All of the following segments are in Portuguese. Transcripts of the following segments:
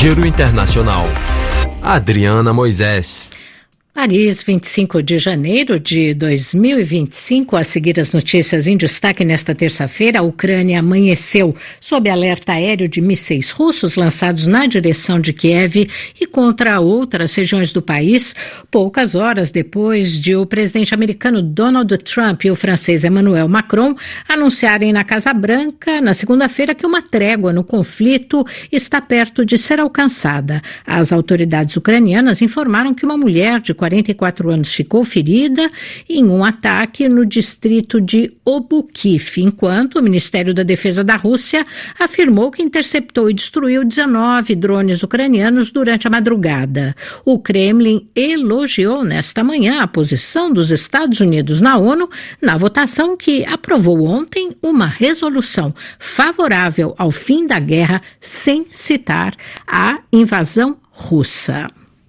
Giro Internacional. Adriana Moisés. Paris, 25 de janeiro de 2025. A seguir as notícias em destaque nesta terça-feira. A Ucrânia amanheceu sob alerta aéreo de mísseis russos lançados na direção de Kiev e contra outras regiões do país, poucas horas depois de o presidente americano Donald Trump e o francês Emmanuel Macron anunciarem na Casa Branca, na segunda-feira, que uma trégua no conflito está perto de ser alcançada. As autoridades ucranianas informaram que uma mulher de 44 anos ficou ferida em um ataque no distrito de Obukhif, enquanto o Ministério da Defesa da Rússia afirmou que interceptou e destruiu 19 drones ucranianos durante a madrugada. O Kremlin elogiou nesta manhã a posição dos Estados Unidos na ONU na votação que aprovou ontem uma resolução favorável ao fim da guerra sem citar a invasão russa.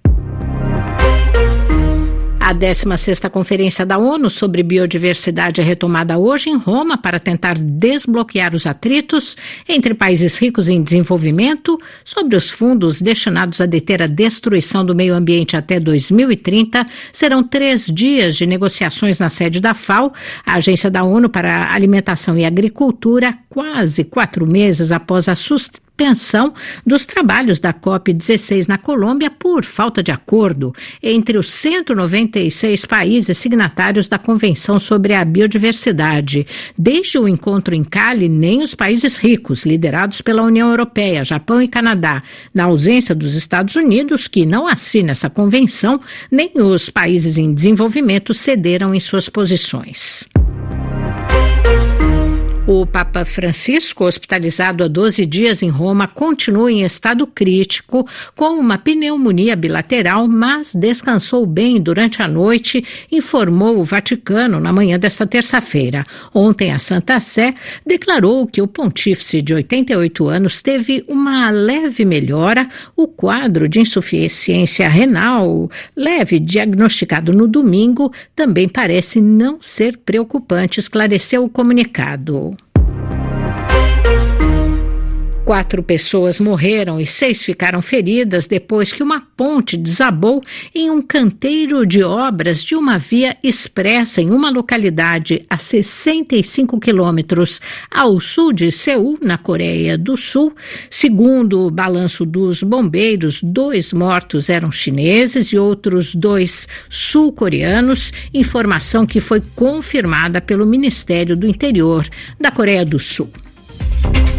A 16ª Conferência da ONU sobre Biodiversidade é retomada hoje em Roma para tentar desbloquear os atritos entre países ricos em desenvolvimento sobre os fundos destinados a deter a destruição do meio ambiente até 2030. Serão 3 dias de negociações na sede da FAO, a Agência da ONU para a Alimentação e Agricultura, quase 4 meses após a suspensão dos trabalhos da COP16 na Colômbia por falta de acordo entre os 196 países signatários da Convenção sobre a Biodiversidade. Desde o encontro em Cali, nem os países ricos, liderados pela União Europeia, Japão e Canadá, na ausência dos Estados Unidos, que não assinam essa convenção, nem os países em desenvolvimento cederam em suas posições. O Papa Francisco, hospitalizado há 12 dias em Roma, continua em estado crítico com uma pneumonia bilateral, mas descansou bem durante a noite, informou o Vaticano na manhã desta terça-feira. Ontem, a Santa Sé declarou que o pontífice de 88 anos teve uma leve melhora. O quadro de insuficiência renal leve diagnosticado no domingo também parece não ser preocupante, esclareceu o comunicado. 4 pessoas morreram e 6 ficaram feridas depois que uma ponte desabou em um canteiro de obras de uma via expressa em uma localidade a 65 quilômetros ao sul de Seul, na Coreia do Sul. Segundo o balanço dos bombeiros, 2 mortos eram chineses e outros 2 sul-coreanos, informação que foi confirmada pelo Ministério do Interior da Coreia do Sul.